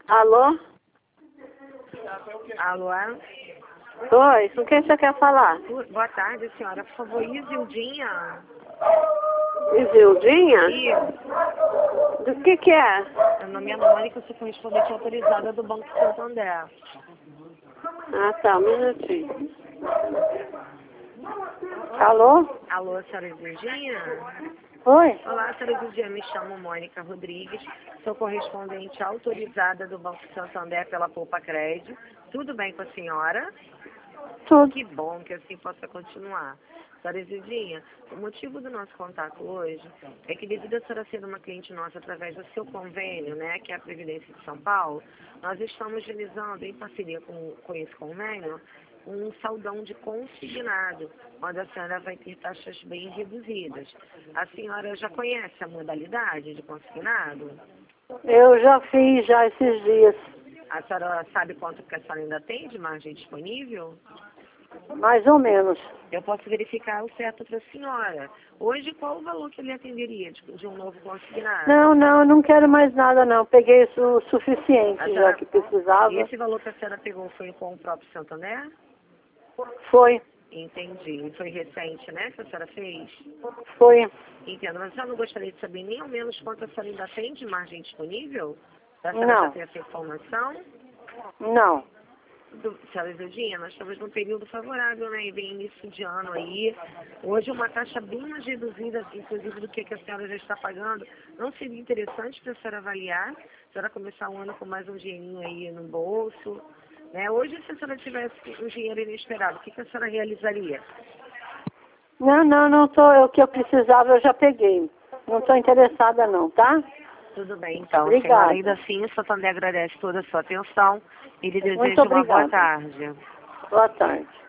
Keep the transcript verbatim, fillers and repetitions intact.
Alô? Alô? Oi, com quem você quer falar? Boa tarde, senhora. Por favor, Isildinha? Isildinha? Isso. Do que que é? Meu nome é Mônica, eu sou correspondente autorizada do Banco Santander. Ah, tá, um minutinho. Alô? Alô, senhora Isildinha? Oi? Olá, senhora Isildinha. Me chamo Mônica Rodrigues. Sou correspondente autorizada do Banco Santander pela Poupa Crédito. Tudo bem com a senhora? Tudo. Que bom que assim possa continuar. Senhora Isildinha, o motivo do nosso contato hoje é que, devido a senhora ser uma cliente nossa através do seu convênio, né, que é a Previdência de São Paulo, nós estamos realizando, em parceria com, com esse convênio, um saldão de consignado, onde a senhora vai ter taxas bem reduzidas. A senhora já conhece a modalidade de consignado? Eu já fiz já esses dias. A senhora sabe quanto que a senhora ainda tem de margem disponível? Mais ou menos. Eu posso verificar o certo para a senhora. Hoje, qual o valor que ele atenderia de, de um novo consignado? Não, não, eu não quero mais nada não. Peguei isso o suficiente A já senhora- que precisava. E esse valor que a senhora pegou foi com o próprio Santander? Foi, Entendi. E foi recente, né, que a senhora fez? foi. Entendo. Mas a senhora não gostaria de saber nem ao menos quanto a senhora ainda tem de margem disponível? A senhora já Não, tem essa informação? não. Do, senhora Isildinha, nós estamos num período favorável, né? E vem início de ano aí. Hoje uma taxa bem mais reduzida, inclusive, do que, que a senhora já está pagando. Não seria interessante para a senhora avaliar? A senhora começar o ano com mais um dinheirinho aí no bolso? Né? Hoje, se a senhora tivesse um dinheiro inesperado, o que, que a senhora realizaria? Não, não, não tô. O que eu precisava eu já peguei. Não estou interessada não, tá? Tudo bem, então. Obrigada. Senhora, ainda assim, o Santander agradece toda a sua atenção e lhe Muito deseja uma boa obrigada. tarde. Boa tarde.